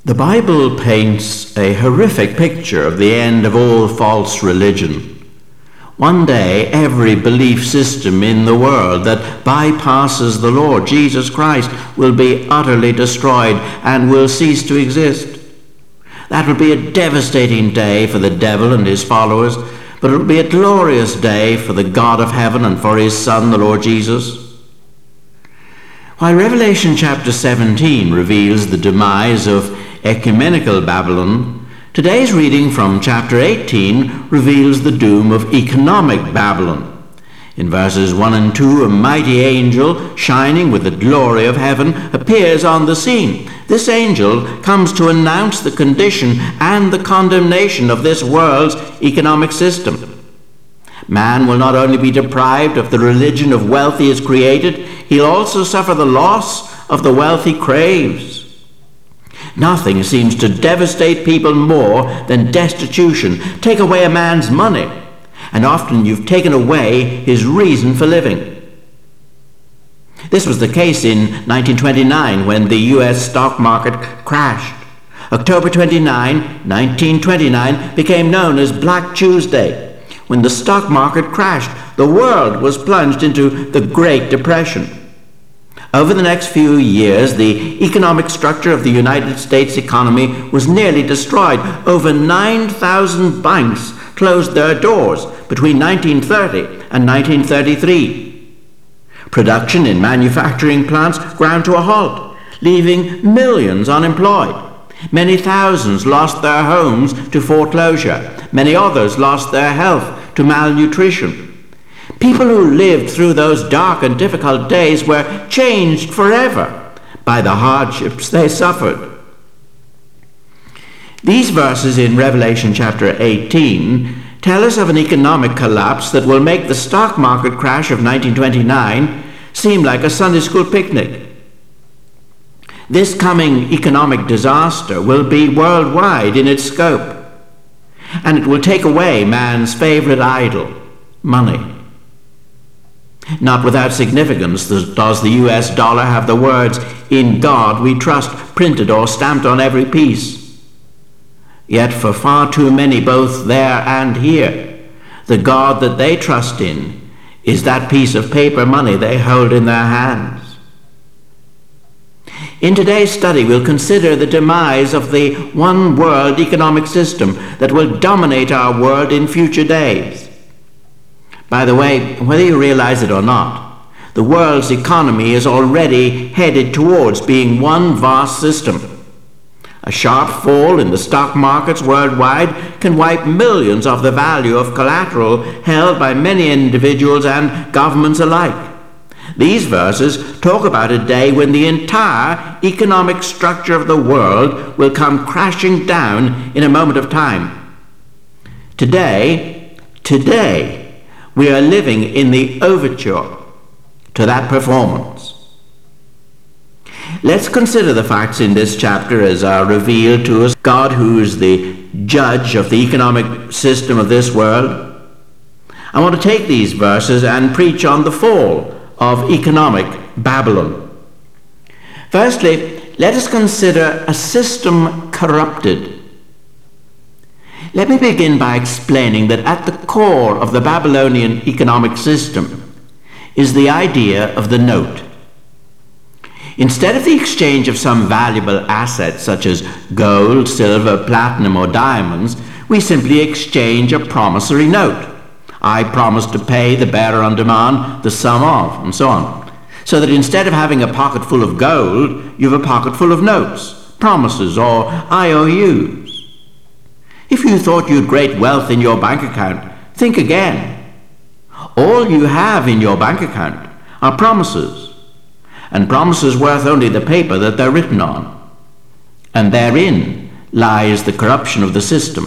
The Bible paints a horrific picture of the end of all false religion. One day, every belief system in the world that bypasses the Lord Jesus Christ will be utterly destroyed and will cease to exist. That will be a devastating day for the devil and his followers, but it will be a glorious day for the God of heaven and for his Son, the Lord Jesus. While Revelation chapter 17 reveals the demise of ecumenical Babylon, today's reading from chapter 18 reveals the doom of economic Babylon. In verses 1 and 2, a mighty angel, shining with the glory of heaven, appears on the scene. This angel comes to announce the condition and the condemnation of this world's economic system. Man will not only be deprived of the religion of wealth he has created, he'll also suffer the loss of the wealth he craves. Nothing seems to devastate people more than destitution. Take away a man's money, and often you've taken away his reason for living. This was the case in 1929 when the U.S. stock market crashed. October 29, 1929 became known as Black Tuesday. When the stock market crashed, the world was plunged into the Great Depression. Over the next few years, the economic structure of the United States economy was nearly destroyed. Over 9,000 banks closed their doors between 1930 and 1933. Production in manufacturing plants ground to a halt, leaving millions unemployed. Many thousands lost their homes to foreclosure. Many others lost their health to malnutrition. People who lived through those dark and difficult days were changed forever by the hardships they suffered. These verses in Revelation chapter 18 tell us of an economic collapse that will make the stock market crash of 1929 seem like a Sunday school picnic. This coming economic disaster will be worldwide in its scope, and it will take away man's favorite idol, money. Not without significance does the US dollar have the words, "In God we trust," printed or stamped on every piece. Yet for far too many, both there and here, the God that they trust in is that piece of paper money they hold in their hands. In today's study, we'll consider the demise of the one world economic system that will dominate our world in future days. By the way, whether you realize it or not, the world's economy is already headed towards being one vast system. A sharp fall in the stock markets worldwide can wipe millions of the value of collateral held by many individuals and governments alike. These verses talk about a day when the entire economic structure of the world will come crashing down in a moment of time. Today, we are living in the overture to that performance. Let's consider the facts in this chapter as are revealed to us. God, who is the judge of the economic system of this world. I want to take these verses and preach on the fall of economic Babylon. Firstly, let us consider a system corrupted. Let me begin by explaining that at the core of the Babylonian economic system is the idea of the note. Instead of the exchange of some valuable assets such as gold, silver, platinum, or diamonds, we simply exchange a promissory note. I promise to pay the bearer on demand the sum of, and so on. So that instead of having a pocket full of gold, you have a pocket full of notes, promises, or IOUs. If you thought you had great wealth in your bank account, think again. All you have in your bank account are promises, and promises worth only the paper that they're written on. And therein lies the corruption of the system.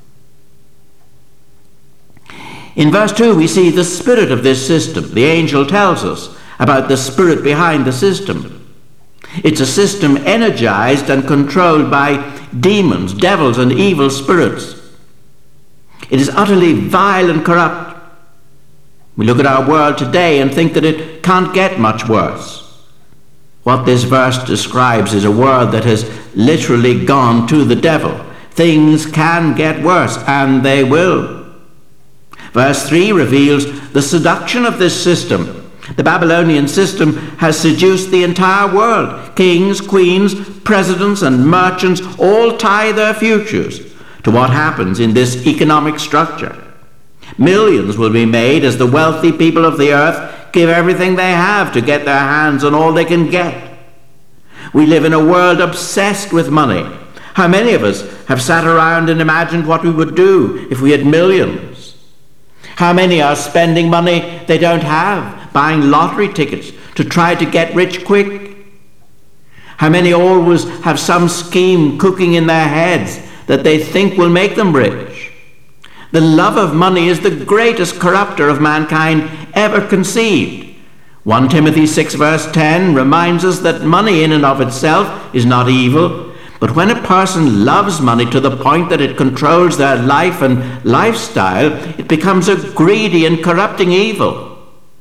In verse 2, we see the spirit of this system. The angel tells us about the spirit behind the system. It's a system energized and controlled by demons, devils, and evil spirits. It is utterly vile and corrupt. We look at our world today and think that it can't get much worse. What this verse describes is a world that has literally gone to the devil. Things can get worse, and they will. Verse 3 reveals the seduction of this system. The Babylonian system has seduced the entire world. Kings, queens, presidents, and merchants all tie their futures to what happens in this economic structure. Millions will be made as the wealthy people of the earth give everything they have to get their hands on all they can get. We live in a world obsessed with money. How many of us have sat around and imagined what we would do if we had millions? How many are spending money they don't have, buying lottery tickets to try to get rich quick? How many always have some scheme cooking in their heads that they think will make them rich? The love of money is the greatest corrupter of mankind ever conceived. 1 Timothy 6 verse 10 reminds us that money in and of itself is not evil, but when a person loves money to the point that it controls their life and lifestyle, it becomes a greedy and corrupting evil.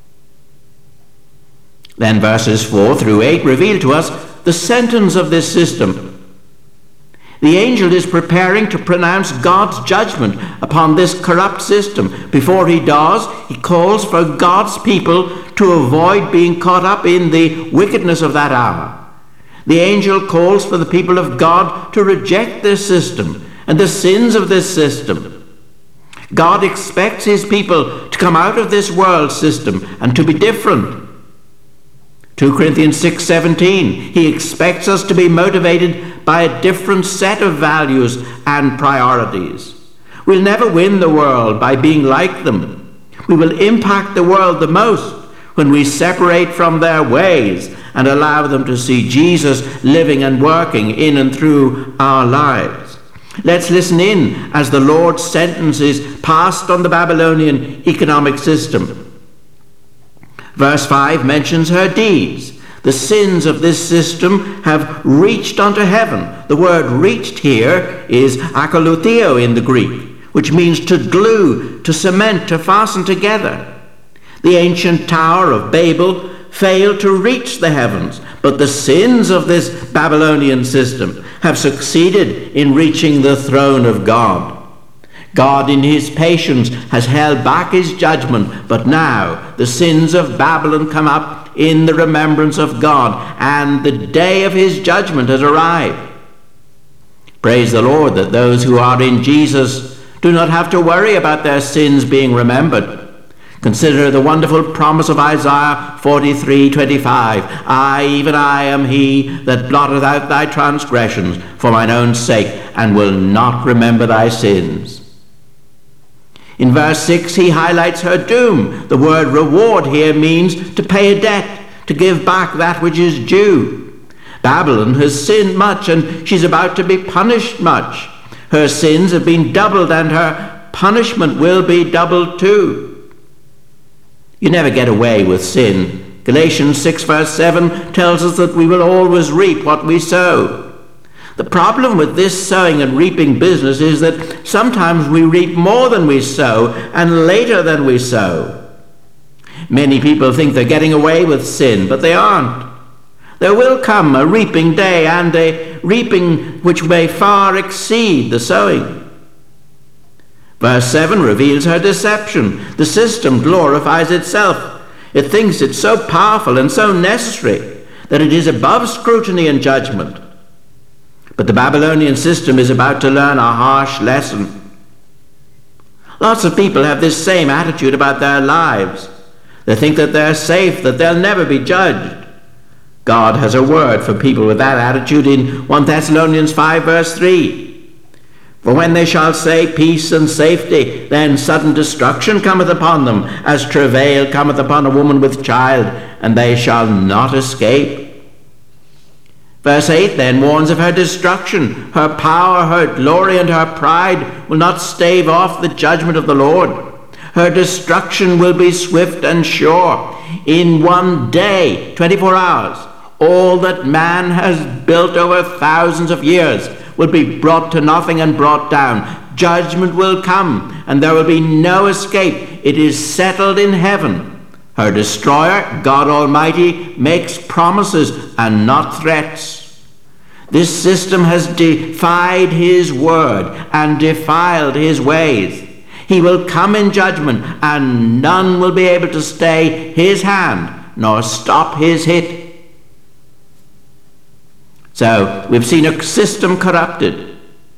Then verses 4 through 8 reveal to us the sentence of this system. The angel is preparing to pronounce God's judgment upon this corrupt system. Before he does, he calls for God's people to avoid being caught up in the wickedness of that hour. The angel calls for the people of God to reject this system and the sins of this system. God expects his people to come out of this world system and to be different. 2 Corinthians 6:17, he expects us to be motivated by a different set of values and priorities. We'll never win the world by being like them. We will impact the world the most when we separate from their ways and allow them to see Jesus living and working in and through our lives. Let's listen in as the Lord's sentence is passed on the Babylonian economic system. Verse 5 mentions her deeds. The sins of this system have reached unto heaven. The word reached here is akolutheo in the Greek, which means to glue, to cement, to fasten together. The ancient Tower of Babel failed to reach the heavens, but the sins of this Babylonian system have succeeded in reaching the throne of God. God in his patience has held back his judgment, but now the sins of Babylon come up in the remembrance of God, and the day of his judgment has arrived. Praise the Lord that those who are in Jesus do not have to worry about their sins being remembered. Consider the wonderful promise of Isaiah 43:25. I, even I, am he that blotteth out thy transgressions for mine own sake, and will not remember thy sins. In verse 6, he highlights her doom. The word reward here means to pay a debt, to give back that which is due. Babylon has sinned much, and she's about to be punished much. Her sins have been doubled, and her punishment will be doubled too. You never get away with sin. Galatians 6 verse 7 tells us that we will always reap what we sow. The problem with this sowing and reaping business is that sometimes we reap more than we sow and later than we sow. Many people think they're getting away with sin, but they aren't. There will come a reaping day, and a reaping which may far exceed the sowing. Verse 7 reveals her deception. The system glorifies itself. It thinks it's so powerful and so necessary that it is above scrutiny and judgment. But the Babylonian system is about to learn a harsh lesson. Lots of people have this same attitude about their lives. They think that they're safe, that they'll never be judged. God has a word for people with that attitude in 1 Thessalonians 5 verse 3. For when they shall say peace and safety, then sudden destruction cometh upon them, as travail cometh upon a woman with child, and they shall not escape. Verse 8 then warns of her destruction. Her power, her glory, and her pride will not stave off the judgment of the Lord. Her destruction will be swift and sure. In one day, 24 hours, all that man has built over thousands of years will be brought to nothing and brought down. Judgment will come, and there will be no escape. It is settled in heaven. Her destroyer, God Almighty, makes promises and not threats. This system has defied his word and defiled his ways. He will come in judgment, and none will be able to stay his hand nor stop his hit. So we've seen a system corrupted.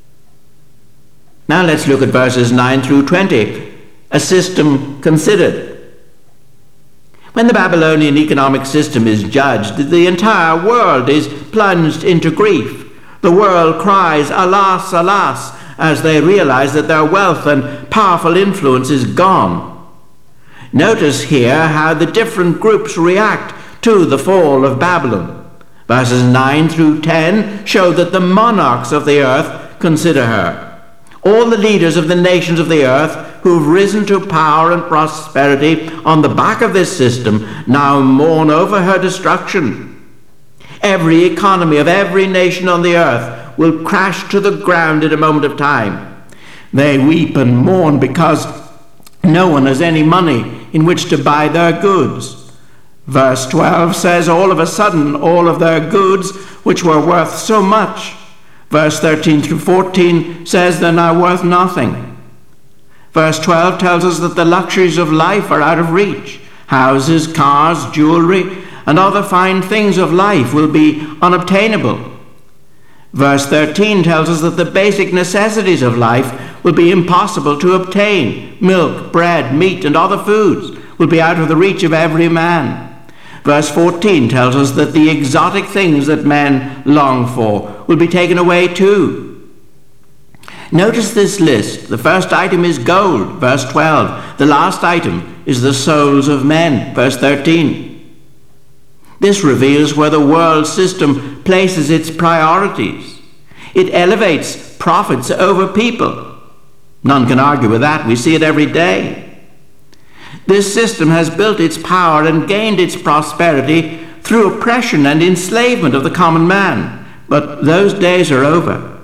Now let's look at verses 9 through 20, a system considered. When the Babylonian economic system is judged, the entire world is plunged into grief. The world cries, "Alas, alas," as they realize that their wealth and powerful influence is gone. Notice here how the different groups react to the fall of Babylon. Verses 9 through 10 show that the monarchs of the earth consider her. All the leaders of the nations of the earth who've risen to power and prosperity on the back of this system now mourn over her destruction. Every economy of every nation on the earth will crash to the ground in a moment of time. They weep and mourn because no one has any money in which to buy their goods. Verse 12 says, all of a sudden, all of their goods, which were worth so much. Verse 13 through 14 says they're now worth nothing. Verse 12 tells us that the luxuries of life are out of reach. Houses, cars, jewelry, and other fine things of life will be unobtainable. Verse 13 tells us that the basic necessities of life will be impossible to obtain. Milk, bread, meat, and other foods will be out of the reach of every man. Verse 14 tells us that the exotic things that men long for will be taken away too. Notice this list. The first item is gold, verse 12. The last item is the souls of men, verse 13. This reveals where the world system places its priorities. It elevates profits over people. None can argue with that. We see it every day. This system has built its power and gained its prosperity through oppression and enslavement of the common man. But those days are over.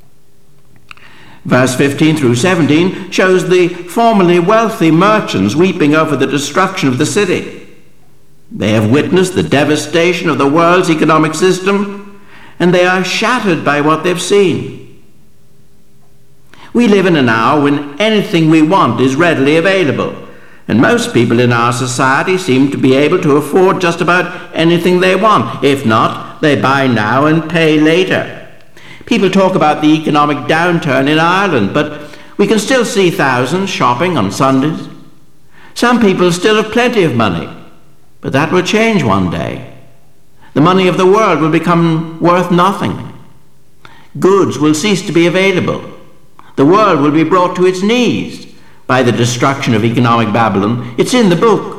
Verse 15 through 17 shows the formerly wealthy merchants weeping over the destruction of the city. They have witnessed the devastation of the world's economic system, and they are shattered by what they've seen. We live in an hour when anything we want is readily available, and most people in our society seem to be able to afford just about anything they want. If not, they buy now and pay later. People talk about the economic downturn in Ireland, but we can still see thousands shopping on Sundays. Some people still have plenty of money, but that will change one day. The money of the world will become worth nothing. Goods will cease to be available. The world will be brought to its knees by the destruction of economic Babylon. It's in the book.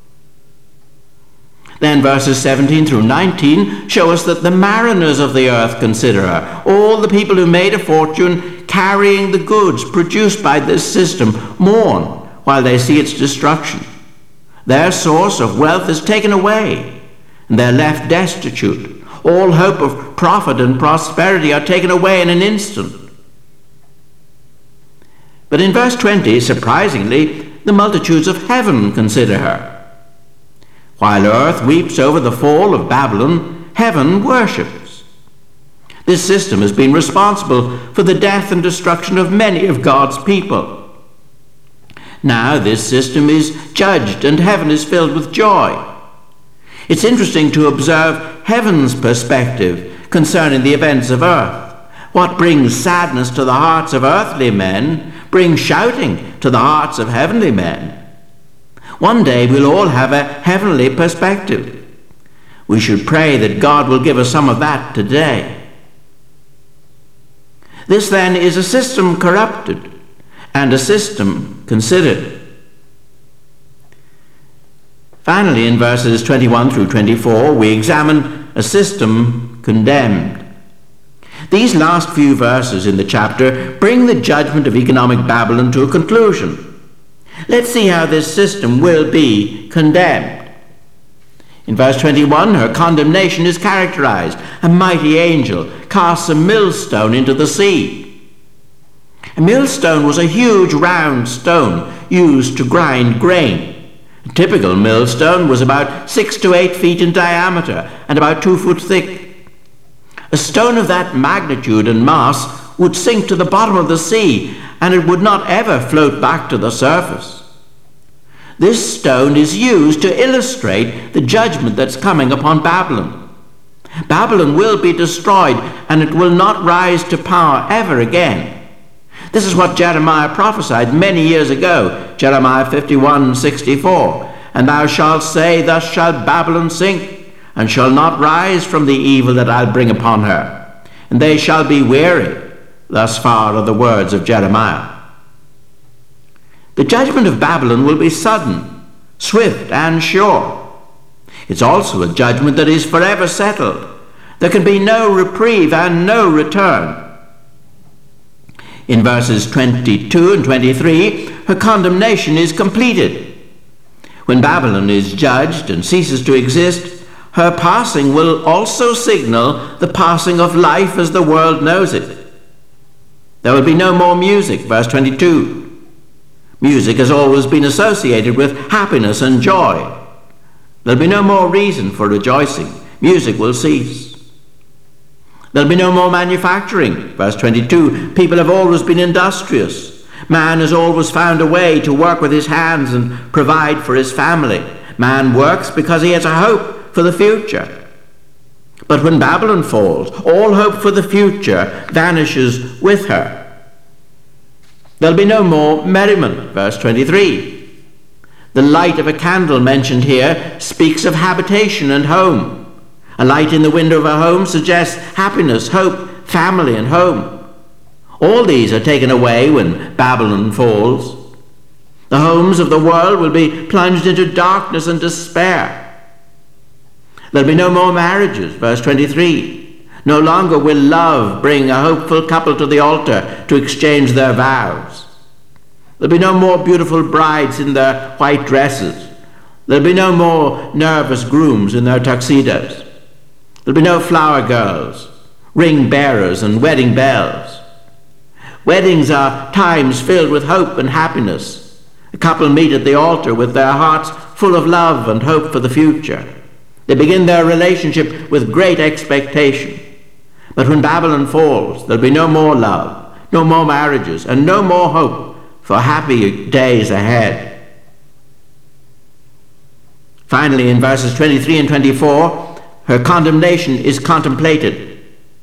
Then verses 17 through 19 show us that the mariners of the earth consider her. All the people who made a fortune carrying the goods produced by this system mourn while they see its destruction. Their source of wealth is taken away, and they're left destitute. All hope of profit and prosperity are taken away in an instant. But in verse 20, surprisingly, the multitudes of heaven consider her. While earth weeps over the fall of Babylon, heaven worships. This system has been responsible for the death and destruction of many of God's people. Now this system is judged, and heaven is filled with joy. It's interesting to observe heaven's perspective concerning the events of earth. What brings sadness to the hearts of earthly men brings shouting to the hearts of heavenly men. One day we'll all have a heavenly perspective. We should pray that God will give us some of that today. This then is a system corrupted and a system considered. Finally, in verses 21 through 24, we examine a system condemned. These last few verses in the chapter bring the judgment of economic Babylon to a conclusion. Let's see how this system will be condemned. In verse 21, her condemnation is characterized. A mighty angel casts a millstone into the sea. A millstone was a huge round stone used to grind grain. A typical millstone was about 6 to 8 feet in diameter and about 2 foot thick. A stone of that magnitude and mass would sink to the bottom of the sea, and it would not ever float back to the surface. This stone is used to illustrate the judgment that's coming upon Babylon. Babylon will be destroyed, and it will not rise to power ever again. This is what Jeremiah prophesied many years ago, Jeremiah 51:64. And thou shalt say, thus shall Babylon sink, and shall not rise from the evil that I'll bring upon her. And they shall be weary. Thus far are the words of Jeremiah. The judgment of Babylon will be sudden, swift, and sure. It's also a judgment that is forever settled. There can be no reprieve and no return. In verses 22 and 23, her condemnation is completed. When Babylon is judged and ceases to exist, her passing will also signal the passing of life as the world knows it. There will be no more music, verse 22. Music has always been associated with happiness and joy. There'll be no more reason for rejoicing. Music will cease. There'll be no more manufacturing. Verse 22, people have always been industrious. Man has always found a way to work with his hands and provide for his family. Man works because he has a hope for the future. But when Babylon falls, all hope for the future vanishes with her. There'll be no more merriment. Verse 23. The light of a candle mentioned here speaks of habitation and home. A light in the window of a home suggests happiness, hope, family, and home. All these are taken away when Babylon falls. The homes of the world will be plunged into darkness and despair. There'll be no more marriages, verse 23. No longer will love bring a hopeful couple to the altar to exchange their vows. There'll be no more beautiful brides in their white dresses. There'll be no more nervous grooms in their tuxedos. There'll be no flower girls, ring bearers, and wedding bells. Weddings are times filled with hope and happiness. A couple meet at the altar with their hearts full of love and hope for the future. They begin their relationship with great expectation. But when Babylon falls, there'll be no more love, no more marriages, and no more hope for happy days ahead. Finally, in verses 23 and 24, her condemnation is contemplated.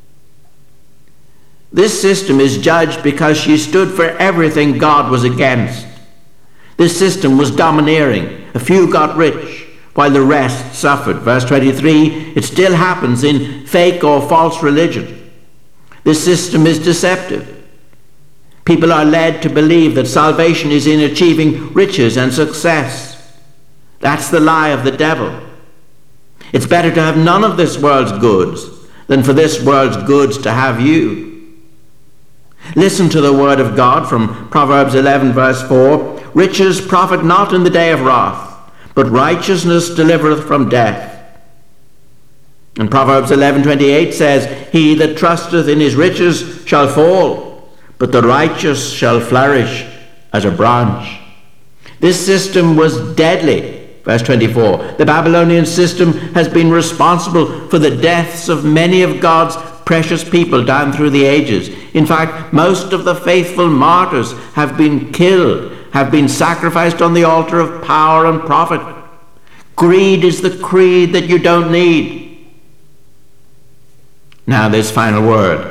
This system is judged because she stood for everything God was against. This system was domineering. A few got rich, while the rest suffered. Verse 23, it still happens in fake or false religion. This system is deceptive. People are led to believe that salvation is in achieving riches and success. That's the lie of the devil. It's better to have none of this world's goods than for this world's goods to have you. Listen to the word of God from Proverbs 11 verse 4. Riches profit not in the day of wrath, but righteousness delivereth from death. And Proverbs 11:28 says, he that trusteth in his riches shall fall, but the righteous shall flourish as a branch. This system was deadly. Verse 24, the Babylonian system has been responsible for the deaths of many of God's precious people down through the ages. In fact, most of the faithful martyrs have been killed, have been sacrificed on the altar of power and profit. Greed is the creed that you don't need. Now this final word.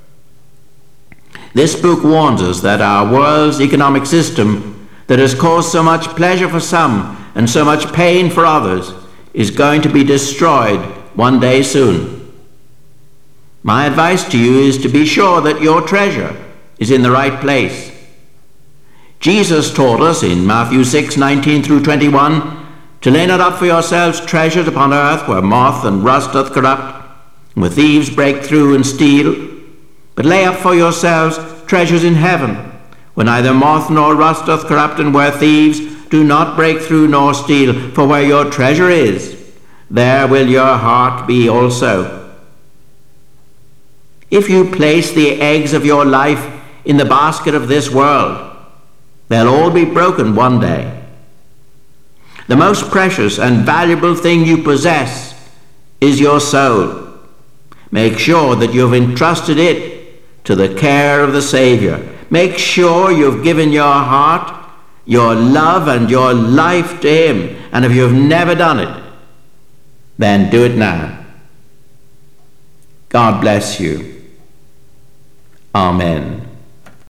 This book warns us that our world's economic system that has caused so much pleasure for some and so much pain for others is going to be destroyed one day soon. My advice to you is to be sure that your treasure is in the right place. Jesus taught us in Matthew 6:19 through 21 to lay not up for yourselves treasures upon earth where moth and rust doth corrupt, and where thieves break through and steal, but lay up for yourselves treasures in heaven, where neither moth nor rust doth corrupt, and where thieves do not break through nor steal. For where your treasure is, there will your heart be also. If you place the eggs of your life in the basket of this world, they'll all be broken one day. The most precious and valuable thing you possess is your soul. Make sure that you've entrusted it to the care of the Saviour. Make sure you've given your heart, your love and your life to Him. And if you've never done it, then do it now. God bless you. Amen.